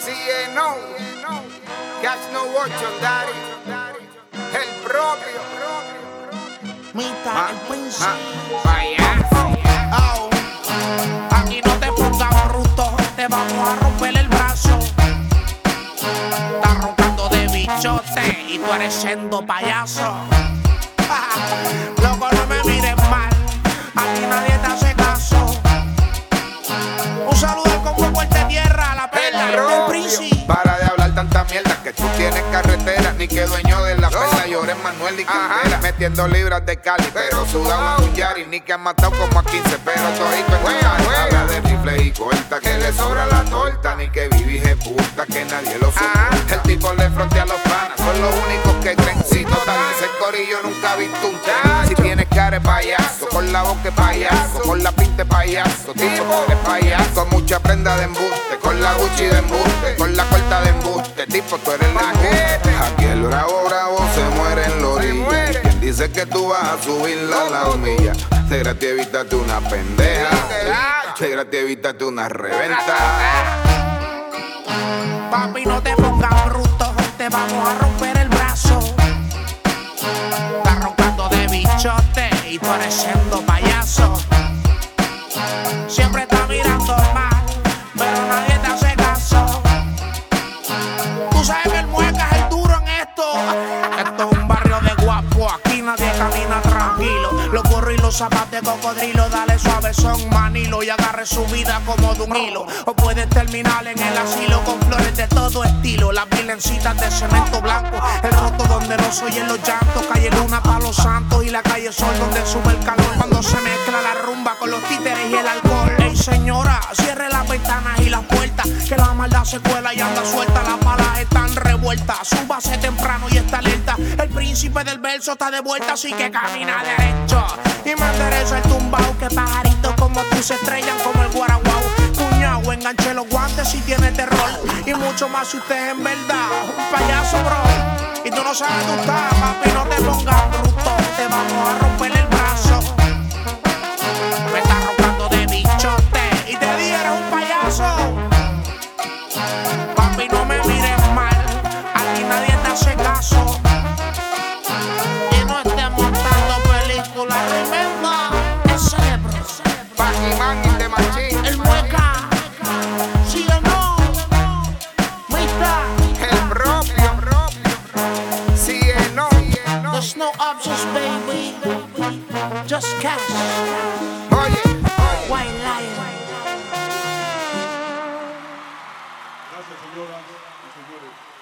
CNO, Cash No Watch Daddy, el propio. Mita, el príncipe. Payaso. Oh. Aquí no te pongas bruto, te vamos a romper el brazo. Estás roncando de bichote y tú eres siendo payaso. Loco, no me mires mal, aquí nadie te hace caso. Un saludo al combo Puerta Tierra, a la perla, el príncipe. Para de hablar tanta mierda que tú tienes carretera, ni que dueño de la perla llores Manuel ni Candela. Metiendo libras de Cali, pero sudado en un Yari, ni que han matado como a 15, pero todito en el Cali. Habla de rifle y corta, que le sobra la torta, ni que vivije puta, que nadie lo supo. El tipo le frontea a los panas, son los únicos que creen. Si total ese corillo nunca ha visto un tren. Si tienes cara de payaso, con la boca de payaso, con la pinta de payaso, tipo de payaso, mucha prenda de embuste, con la Gucci de embuste, con la corta de embuste, tipo tú eres la gente. Aquí el bravo se muere en la orilla. Y quien dice que tú vas a subirla a la humilla, de gratis evítate una pendeja, de gratis evítate una reventa. Papi, no te pongas bruto, te vamos a romper el brazo. Estás roncando de bichote y tú eres siendo payaso. Siempre estás mirando mal, pero nadie te hace caso. Tú sabes que el mueca es el duro en esto. Esto es un barrio de guapo, aquí nadie camina tranquilo. Los gorros y los zapatos de cocodrilo, dale suave son manilo y agarre su vida como de un hilo. O puedes terminar en el asilo con flores de todo estilo. Las virgencitas de cemento blanco, el roto donde no soy en los llantos. Calle Luna pa' los santos y la calle Sol donde sube el calor. Cuando se mezcla la rumba con los títeres y el alcohol. Ey señora, cierre las ventanas y las puertas, que la maldad se cuela y anda suelta. Las balas están revueltas, súbase temprano y está alerta. El príncipe del verso está de vuelta, así que camina derecho y me endereza el tumbao. Que pajaritos como tú se estrellan como el guaraguao. Cuñao, enganche los guantes si tiene terror, y mucho más si usted es en verdad un payaso, bro. Y tú no sabes tú estás, papi, no te pongas bruto, te vamos a romper el brazo. Me estás roncando de bichote y te di eres un payaso. Papi, no me mires mal, aquí nadie te hace caso. Y no estés montando películas, remember, es cerebro. Pac-Man in the machine. El mueca, sí o no, Mita, El propio. CNO. there's no options, baby, just cash. Oye. White Lion. Gracias, señoras y señores.